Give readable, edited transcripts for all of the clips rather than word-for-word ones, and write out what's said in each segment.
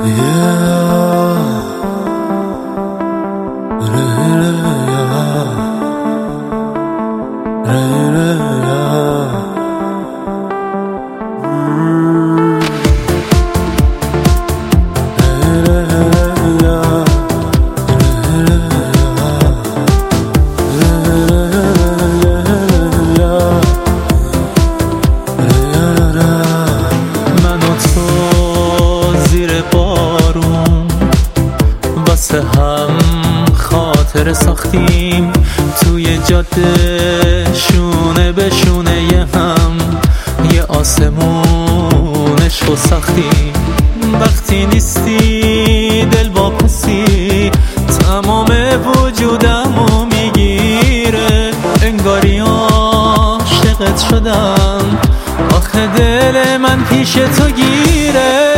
واسه هم خاطر ساختیم توی جاده، شونه به شونه هم یه آسمون عشق ساختیم. وقتی نیستی دل واپسی تمام وجودمو میگیره، انگاری عاشقت شدم، آخه دل من پیش تو گیره.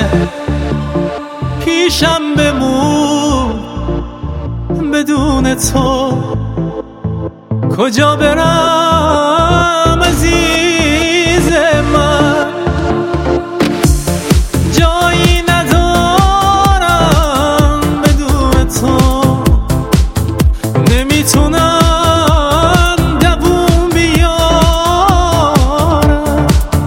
پیشم بمون بدون تو، کجا برم عزیز من؟ جایی ندارم بدون تو، نمیتونم دووم بیارم.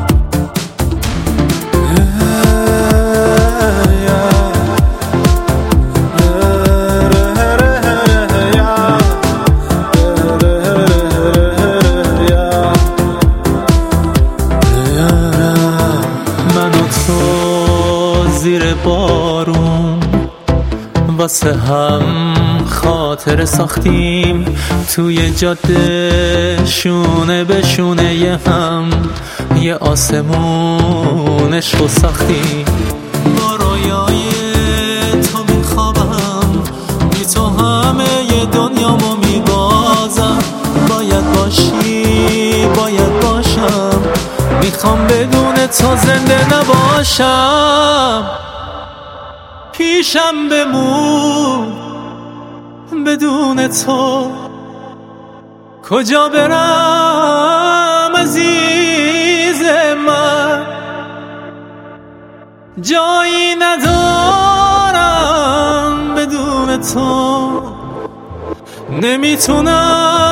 زیر بارون واسه هم خاطر ساختیم توی جاده، شونه به شونه هم یه آسمون عشق ساختیم. با رویای تو میخوابم، بی تو همه ی دنیامو میبازم. باید باشی باید باشم، میخوام بدون تو زنده نباشم. پیشم بمون بدون تو، کجا برم عزیز من؟ جایی ندارم بدون تو، نمیتونم